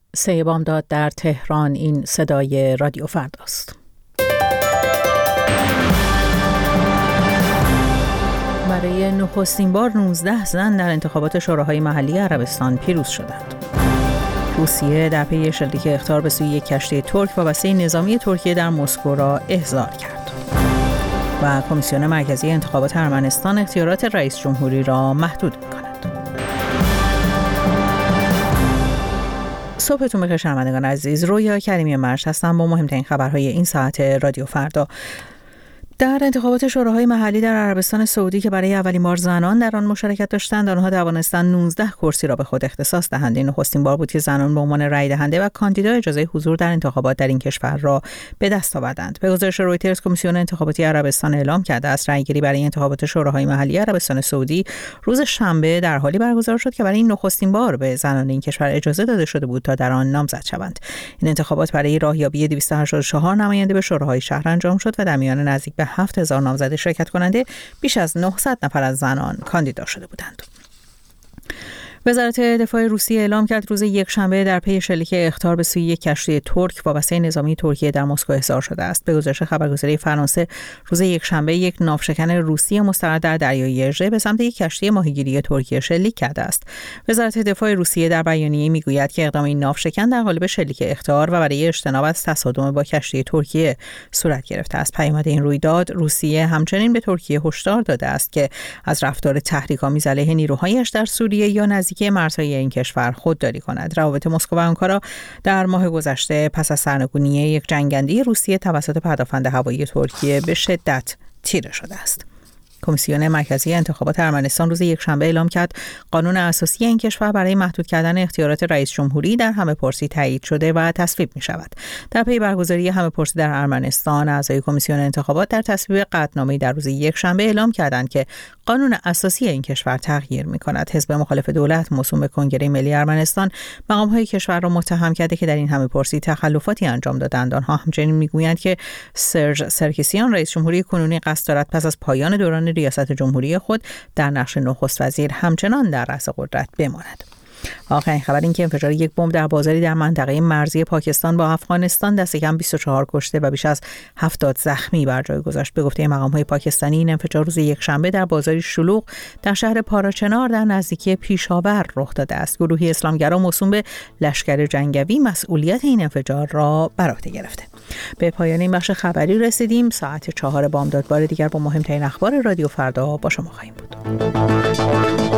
3 بامداد در تهران. این صدای رادیو فرداست. برای نخستین بار 19 زن در انتخابات شوراهای محلی عربستان پیروز شدند. روسیه در پی شلیک اخطار به سوی یک کشتی ترک وابسته نظامی ترکیه در مسکو را احضار کرد. و کمیسیون مرکزی انتخابات ارمنستان اختیارات رئیس جمهوری را محدود می‌کند. صبحتون بخیر شنوندگان عزیز. رویا کریمی مرش هستم با مهمترین خبرهای این ساعت رادیو فردا. در انتخابات شوراهای محلی در عربستان سعودی که برای اولین بار زنان در آن مشارکت داشتند، آنها توانستند 19 کرسی را به خود اختصاص دهند. این نخستین بار بود که زنان به عنوان رأی دهنده و کاندیدا اجازه حضور در انتخابات در این کشور را به دست آوردند. به گزارش رویترز، کمیسیون انتخاباتی عربستان اعلام کرده است رأیگیری برای انتخابات شوراهای محلی عربستان سعودی روز شنبه در حالی برگزار شد که برای این نخستین بار به زنان این کشور اجازه داده شده بود تا در آن نامزد شوند. این انتخابات برای راهیابی 284 نماینده به شوراهای شهر انجام شد و در میان نزدیک به 7000 نامزد شرکت کننده بیش از 900 نفر از زنان کاندیدا شده بودند. وزارت دفاع روسیه اعلام کرد روز یکشنبه در پی شلیک اخطار به سوی یک کشتی ترک وابسته نظامی ترکیه در مسکو احضار شده است. به گزارش خبرگزاری فرانسه، روز یکشنبه یک ناوشکن روسی مستقر در دریای اژه به سمت یک کشتی ماهیگیری ترکیه شلیک کرده است. وزارت دفاع روسیه در بیانیه‌ای میگوید که اقدام این ناوشکن در قالب شلیک اخطار و برای اجتناب از تصادم با کشتی ترکیه صورت گرفته است. پیامد این رویداد، روسیه همچنین به ترکیه هشدار داده است که از رفتار تحریک‌آمیز علیه نیروهایش در سوریه یا که مرزهای این کشور خودداری کند. روابط مسکو و آنکارا در ماه گذشته پس از سرنگونی یک جنگنده روسیه توسط پدافند هوایی ترکیه به شدت تیره شده است. کمیسیون مرکزی انتخابات ارمنستان روز یکشنبه اعلام کرد قانون اساسی این کشور برای محدود کردن اختیارات رئیس جمهوری در همه‌پرسی تایید شده و تصویب می شود. در پی برگزاری همه‌پرسی در ارمنستان، اعضای کمیسیون انتخابات در تصویب قطعنامه‌ای در روز یکشنبه اعلام کردند که قانون اساسی این کشور تغییر می کند. حزب مخالف دولت موسوم به کنگره ملی ارمنستان مقام‌های کشور را متهم کرده که در این همه‌پرسی تخلفاتی انجام دادند. آنها همچنین می‌گویند که سرژ سرکسیان رئیس جمهوری کنونی قصد دارد پس از پایان دوران ریاست جمهوری خود در نقش نخست وزیر همچنان در رأس قدرت بماند. آخرین خبر این که انفجار یک بمب در بازاری در منطقه مرزی پاکستان با افغانستان دست کم 24 کشته و بیش از 70 زخمی بر جای گذاشت. به گفته مقام‌های پاکستانی، این انفجار روز یکشنبه در بازاری شلوغ در شهر پاراچنار در نزدیکی پیشاور رخ داده است. گروهی اسلامگرا موسوم به لشکر جنگی مسئولیت این انفجار را بر عهده گرفته. به پایان این بخش خبری رسیدیم. ساعت 4 بامداد بار دیگر با مهمترین اخبار رادیو فردا با شما خواهیم بود.